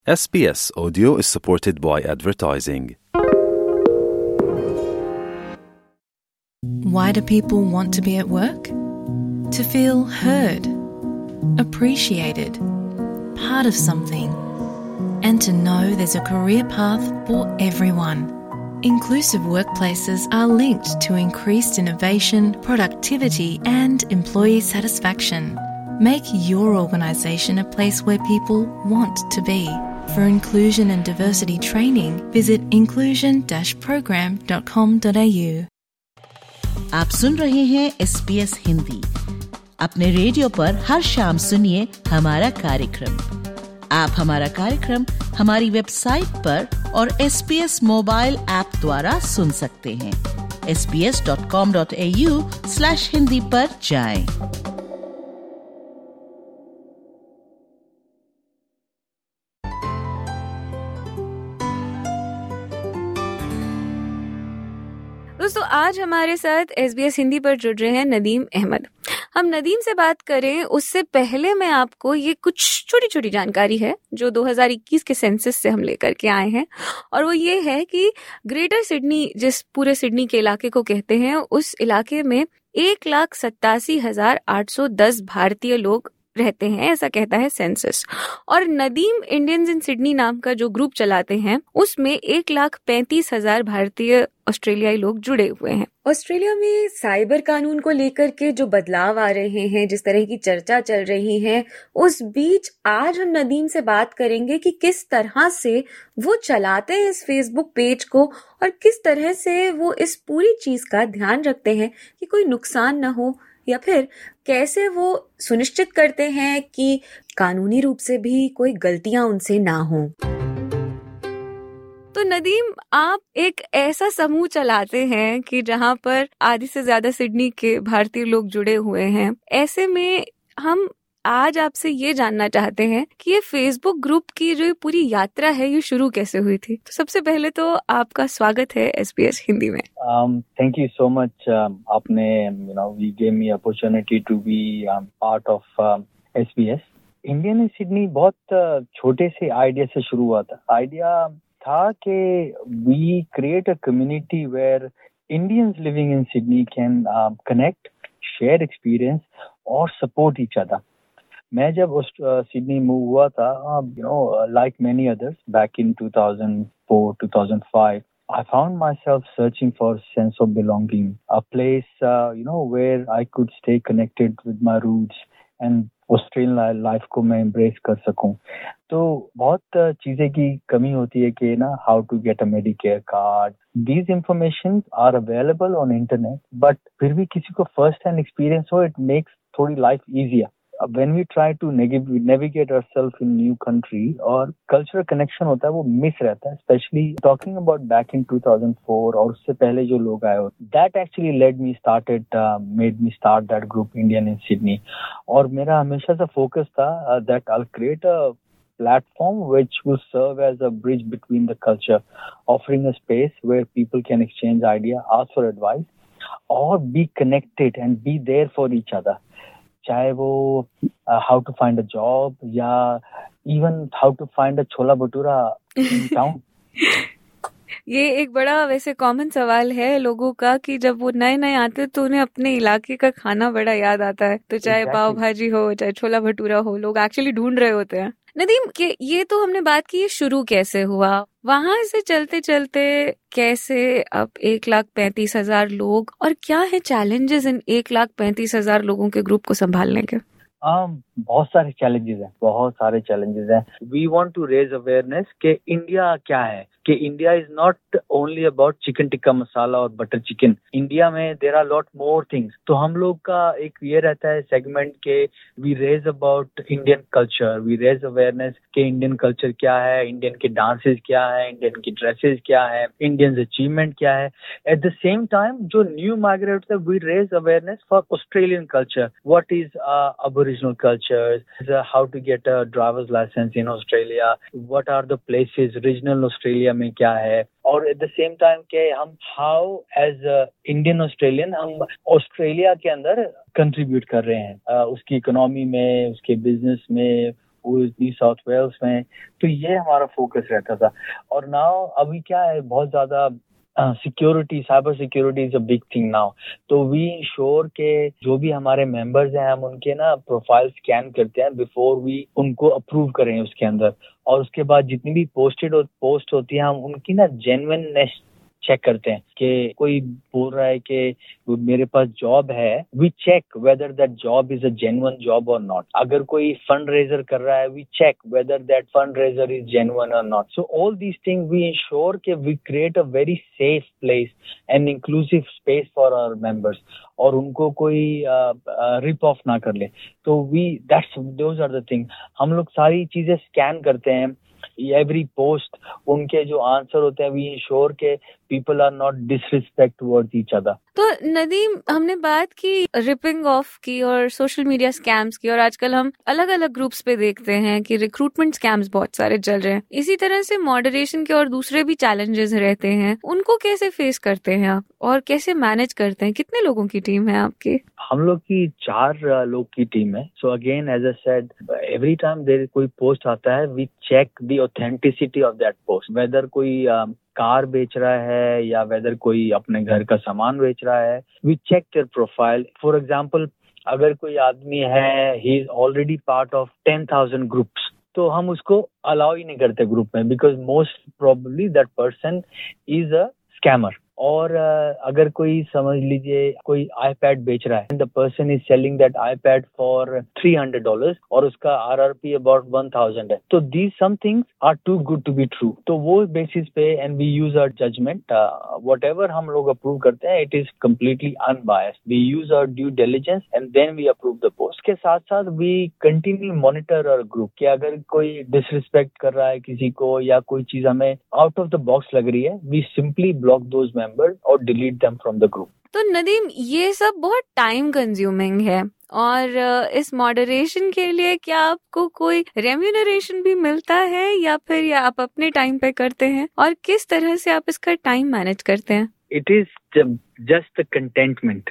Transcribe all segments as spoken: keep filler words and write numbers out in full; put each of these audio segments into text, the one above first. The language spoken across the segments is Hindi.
S B S Audio is supported by advertising. Why do people want to be at work? To feel heard, appreciated, part of something, and to know there's a career path for everyone. Inclusive workplaces are linked to increased innovation, productivity, and employee satisfaction. Make your organisation a place where people want to be. For inclusion and diversity training, visit inclusion dash program dot com dot a u. आप सुन रहे हैं एस बी एस हिंदी। अपने रेडियो पर हर शाम सुनिए हमारा कार्यक्रम। आप हमारा कार्यक्रम हमारी वेबसाइट पर और S B S mobile app द्वारा सुन सकते हैं। S B S dot com dot A U slash Hindi पर जाएं। दोस्तों, आज हमारे साथ एस बी एस हिंदी पर जुड़ रहे हैं नदीम अहमद। हम नदीम से बात करें उससे पहले मैं आपको ये कुछ छोटी छोटी जानकारी है जो दो हज़ार इक्कीस के सेंसस से हम लेकर के आए हैं, और वो ये है कि ग्रेटर सिडनी, जिस पूरे सिडनी के इलाके को कहते हैं, उस इलाके में एक लाख सत्तासी हजार आठ सौ दस भारतीय लोग रहते हैं, ऐसा कहता है सेंसस। और नदीम इंडियंस इन सिडनी नाम का जो ग्रुप चलाते हैं उसमें एक लाख पैंतीस हजार भारतीय ऑस्ट्रेलियाई लोग जुड़े हुए हैं। ऑस्ट्रेलिया में साइबर कानून को लेकर के जो बदलाव आ रहे हैं, जिस तरह की चर्चा चल रही है, उस बीच आज हम नदीम से बात करेंगे कि किस तरह से वो चलाते हैं इस फेसबुक पेज को और किस तरह से वो इस पूरी चीज का ध्यान रखते हैं कि कोई नुकसान न हो, या फिर कैसे वो सुनिश्चित करते हैं कि कानूनी रूप से भी कोई गलतियां उनसे ना हो। तो नदीम, आप एक ऐसा समूह चलाते हैं कि जहां पर आधी से ज्यादा सिडनी के भारतीय लोग जुड़े हुए हैं। ऐसे में हम आज आपसे ये जानना चाहते हैं कि ये फेसबुक ग्रुप की जो पूरी यात्रा है ये शुरू कैसे हुई थी। तो सबसे पहले तो आपका स्वागत है एस बी एस हिंदी में। Thank you so much. आपने you know we gave me opportunity to be part of S B S. Indian in Sydney बहुत uh, छोटे से आइडिया से शुरू हुआ था। आइडिया था कि we create a community where Indians living in Sydney can connect, share experience और सपोर्ट ईच अदर। मैं जब उस सिडनी मूव हुआ था, you know like many others back in two thousand four two thousand five, I found myself searching for a sense of belonging, a place uh, you know where I could stay connected with my roots and Australian life को मैं एम्ब्रेस कर सकूं। तो बहुत चीजें की कमी होती है कि ना, how to get a Medicare card, these information are available on internet, but फिर भी किसी को फर्स्ट हैंड एक्सपीरियंस हो, इट मेक्स थोड़ी life easier. When we try to navigate ourselves in new country, और cultural connection होता है वो मिस रहता है, especially talking about back in two thousand four और उससे पहले जो लोग आए होते, that actually led me started uh, made me start that group Indian in Sydney। और मेरा हमेशा से focus था uh, that I'll create a platform which will serve as a bridge between the culture, offering a space where people can exchange idea, ask for advice, or be connected and be there for each other। चाहे वो how to find a job या even how to find a chola bhatura in town. ये एक बड़ा वैसे कॉमन सवाल है लोगों का कि जब वो नए नए आते हैं तो उन्हें अपने इलाके का खाना बड़ा याद आता है। तो चाहे exactly. पाव भाजी हो, चाहे छोला भटूरा हो, लोग एक्चुअली ढूंढ रहे होते हैं। नदीम, के ये तो हमने बात की, ये शुरू कैसे हुआ, वहां से चलते चलते कैसे अब एक लाख पैंतीस हजार लोग, और क्या है चैलेंजेस इन एक लाख पैंतीस हजार लोगों के ग्रुप को संभालने के? Um, बहुत सारे चैलेंजेस हैं, बहुत सारे चैलेंजेस हैं। We want to raise awareness कि इंडिया क्या है, कि India is not only about chicken tikka masala और बटर चिकन। इंडिया में there are lot more things. तो हम लोग का एक ये रहता है सेगमेंट के we raise about Indian culture, we raise awareness कि इंडियन कल्चर क्या है, इंडियन के डांसेस क्या है, इंडियन की ड्रेसेस क्या है, इंडियन अचीवमेंट क्या है। एट द सेम टाइम जो न्यू माइग्रेट है, we raise awareness for Australian culture, what is Aboriginal cultures, uh, how to get a driver's license in Australia, what are the places, regional Australia में क्या है, और at the same time के हम how as a Indian Australian हम ऑस्ट्रेलिया के अंदर contribute कर रहे हैं, uh, उसकी इकोनॉमी में, उसके बिजनेस में, साउथ वेल्स में, तो ये हमारा फोकस रहता था। और नाउ अभी क्या है, बहुत ज्यादा security, cyber security is a big thing now. तो वी इंश्योर के जो भी हमारे मेंबर्स हैं, हम उनके ना प्रोफाइल स्कैन करते हैं बिफोर वी उनको अप्रूव करें उसके अंदर। और उसके बाद जितनी भी पोस्टेड और पोस्ट होती है, हम उनकी ना जेन्युइननेस चेक करते हैं कि कोई बोल रहा है कि मेरे पास जॉब है, we check whether that job is a genuine job और नॉट। अगर कोई फंड रेजर कर रहा है, we check whether that fund raiser is genuine और not. So all these thing we ensure कि we create a very safe place and inclusive space for our members, और उनको कोई रिप ऑफ ना कर ले। तो we that's those are the thing. हम लोग सारी चीजें स्कैन करते हैं, एवरी पोस्ट, उनके जो आंसर होते हैं, वी इंश्योर के people are not disrespect towards each other. तो नदीम, हमने बात की रिपिंग ऑफ की और सोशल मीडिया स्कैम्स की, और आजकल हम अलग अलग ग्रुप्स पे देखते हैं कि रिक्रूटमेंट स्कैम्स बहुत सारे चल रहे हैं। इसी तरह से मॉडरेशन के और दूसरे भी चैलेंजेस रहते हैं, उनको कैसे फेस करते हैं आप और कैसे मैनेज करते हैं? कितने लोगों की टीम है आपकी? हम लोग की चार लोग की टीम है। So again as I said, every time there कोई पोस्ट आता है, we check the authenticity of that post, whether कोई कार बेच रहा है या वेदर कोई अपने घर का सामान बेच रहा है, we check their profile. For example, अगर कोई आदमी है, he is already part of ten thousand groups, तो हम उसको अलाउ ही नहीं करते ग्रुप में, because most probably that person is a scammer. और uh, अगर कोई समझ लीजिए कोई आईपैड बेच रहा है, the person is selling that iPad for three hundred dollars और उसका आरआरपी अबाउट वन थाउजेंड है, तो these some things are too good to be true. तो वो बेसिस पे and we use our judgement, whatever हम लोग अप्रूव करते हैं, it is completely unbiased. We use our due diligence and then we approve the post. के साथ साथ we continue monitor our group कि अगर कोई डिसरिस्पेक्ट कर रहा है किसी को या कोई चीज हमें आउट ऑफ द बॉक्स लग रही है, वी सिंपली ब्लॉक दोज और delete them from the group. तो नदीम, ये सब बहुत टाइम कंज्यूमिंग है, और इस मॉडरेशन के लिए क्या आपको कोई रेम्यूनरेशन भी मिलता है या फिर या आप अपने टाइम पे करते हैं, और किस तरह से आप इसका टाइम मैनेज करते हैं? It is just contentment.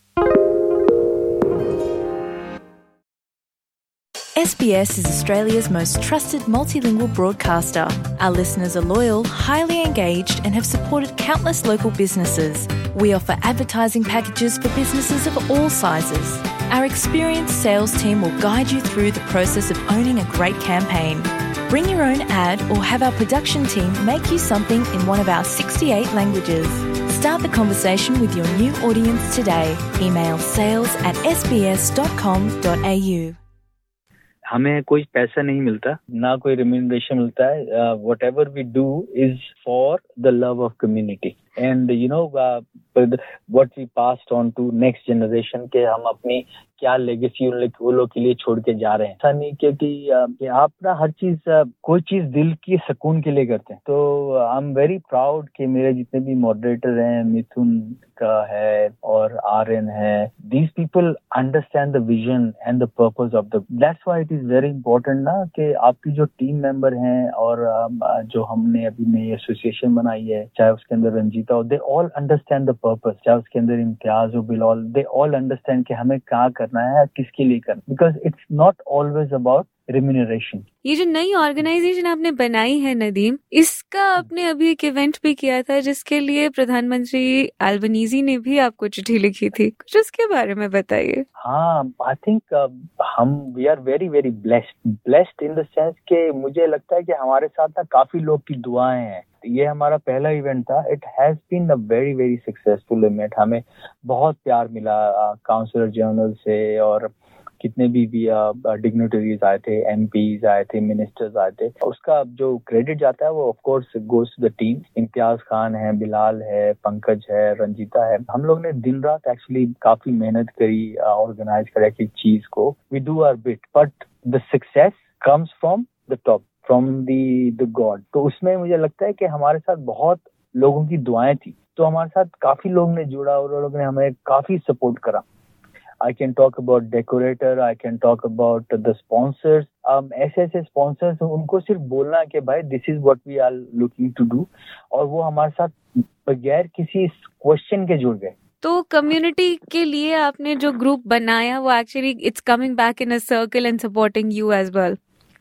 S B S is Australia's most trusted multilingual broadcaster. Our listeners are loyal, highly engaged, and have supported countless local businesses. We offer advertising packages for businesses of all sizes. Our experienced sales team will guide you through the process of owning a great campaign. Bring your own ad or have our production team make you something in one of our sixty-eight languages. Start the conversation with your new audience today. Email sales at s b s dot com dot a u. हमें कोई पैसा नहीं मिलता, ना कोई रेम्यूनरेशन मिलता है। Whatever we do is for the love of community and you know what we passed on to next generation के हम अपनी क्या लेगेसी उन लोग के लिए छोड़ के जा रहे हैं। ऐसा नहीं कि, कि आप ना हर चीज, कोई चीज दिल की सुकून के लिए करते हैं। तो आई एम वेरी प्राउड कि मेरे जितने भी मॉडरेटर हैं, मिथुन का है और आर्यन है, these people understand the vision and the purpose of the, that's why it is very important ना कि आपकी जो टीम मेंबर हैं और जो हमने अभी नई एसोसिएशन बनाई है, चाहे उसके अंदर रंजीता हो, they all understand the purpose, चाहे उसके अंदर इम्तियाज हो, बिलाल, दे ऑल अंडरस्टैंड कि हमें क्या करना है, किसके लिए करना, because it's not always about remuneration. ये जो नई ऑर्गेनाइजेशन आपने बनाई है नदीम, इसका आपने अभी एक इवेंट भी किया था जिसके लिए प्रधानमंत्री अल्बनीजी ने भी आपको चिट्ठी लिखी थी, कुछ उसके बारे में बताइए। हाँ, आई थिंक हम we are very very blessed blessed in the sense कि मुझे लगता है कि हमारे साथ ना काफी लोग की दुआएं हैं। ये हमारा पहला इवेंट था, it has been a very very successful event. हमें बहुत प्यार मिला काउंसिलर जनरल से, और कितने भी भी डिग्निटरीज आए थे, एमपीज आए थे, मिनिस्टर्स आए थे। उसका जो क्रेडिट जाता है वो of course goes to the team. Imtiaz Khan है, बिलाल है, पंकज है, रंजीता है। हम लोग ने दिन रात एक्चुअली काफी मेहनत करी ऑर्गेनाइज करे एक चीज को। We do our bit, but the success comes from the top, from the the God. तो उसमें मुझे लगता है कि हमारे साथ बहुत लोगों की दुआएं थी, तो हमारे साथ काफी लोग ने जुड़ा और लोगों ने हमें काफी सपोर्ट करा। I can talk about decorator, I can talk about the sponsors. Um, ऐसे ऐसे sponsors, उनको सिर्फ बोलना कि भाई this is what we are looking to do, और वो हमारे साथ बगैर किसी क्वेश्चन के जुड़ गए। तो कम्युनिटी के लिए आपने जो ग्रुप बनाया वो actually it's coming back in a circle and supporting you as well.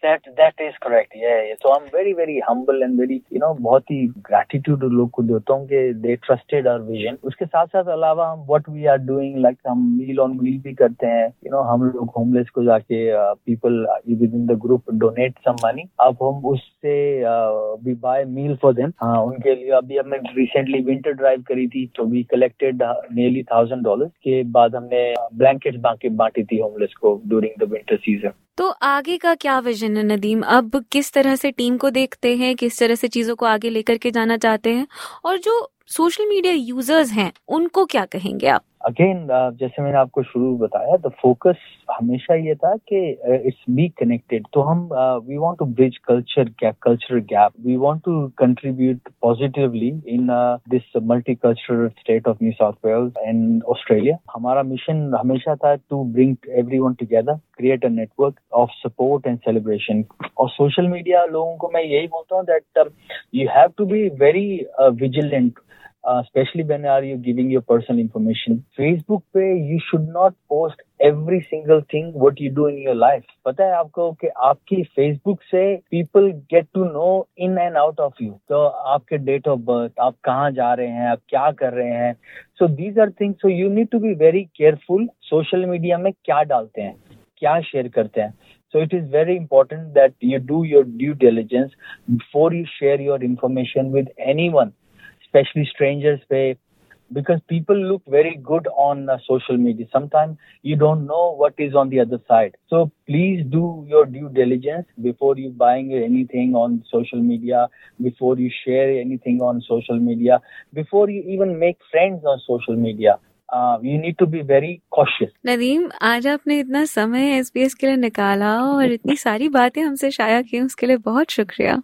That that is correct. Yeah, yeah. So I'm very very humble and very you know बहुत ही gratitude लोग को देता हूँ कि they trusted our vision. उसके साथ साथ अलावा हम what we are doing like हम meal on wheel भी करते हैं. You know हम लोग homeless को जाके uh, people within the group donate some money. अब हम उससे uh, we buy meal for them. हाँ उनके लिए अभी हमने recently winter drive करी थी तो we collected uh, nearly thousand dollars. के बाद हमने blankets बांटे बांटी थी homeless को during the winter season. तो आगे का क्या विजन है नदीम? अब किस तरह से टीम को देखते हैं, किस तरह से चीजों को आगे लेकर के जाना चाहते हैं, और जो सोशल मीडिया यूजर्स हैं उनको क्या कहेंगे आप? अगेन uh, जैसे मैंने आपको शुरू बताया द फोकस हमेशा ये था कि इट्स बी कनेक्टेड. तो हम we want to bridge culture gap cultural gap we want to contribute positively in this multicultural state of New South Wales and Australia. हमारा मिशन हमेशा था to bring everyone together, create a network of support and celebration. और सोशल मीडिया लोगों को मैं यही बोलता हूँ that you have to be very vigilant. Uh, especially when are you giving your personal information. Facebook पे you should not post every single thing what you do in your life. पता है आपको कि आपकी Facebook से people get to know in and out of you. तो आपके date of birth, आप कहाँ जा रहे हैं, आप क्या कर रहे हैं. So these are things. So you need to be very careful. Social media में क्या डालते हैं, क्या share करते हैं. So it is very important that you do your due diligence before you share your information with anyone. Especially strangers pay, because people look very good on uh, social media. Sometimes you don't know what is on the other side. So please do your due diligence before you buying anything on social media, before you share anything on social media, before you even make friends on social media. Uh, you need to be very cautious. Nadeem, आज आपने इतना समय एसबीएस के लिए निकाला और इतनी सारी बातें हमसे शाया की, उसके लिए बहुत शुक्रिया.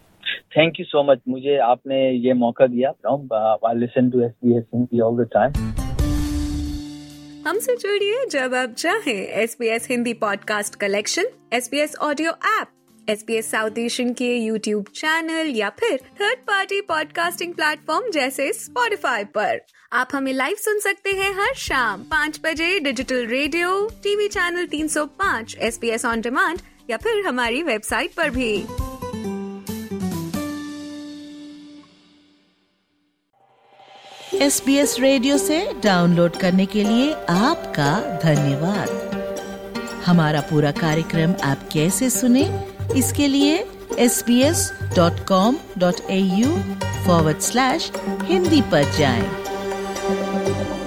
Thank you so much. मुझे आपने ये मौका दिया. I listen to S B S Hindi all the time. हमसे जुड़िए जब आप चाहें. S B S Hindi podcast collection, S B S audio app, S B S South Asian के यूट्यूब चैनल या फिर थर्ड पार्टी पॉडकास्टिंग प्लेटफॉर्म जैसे स्पॉटिफाई पर. आप हमें लाइव सुन सकते हैं हर शाम पाँच बजे डिजिटल रेडियो, टीवी चैनल तीन सौ पाँच, S B S on demand या फिर हमारी वेबसाइट पर भी. एस बी एस रेडियो से डाउनलोड करने के लिए आपका धन्यवाद. हमारा पूरा कार्यक्रम आप कैसे सुने, इसके लिए S B S dot com dot A U forward slash Hindi पर जाएं.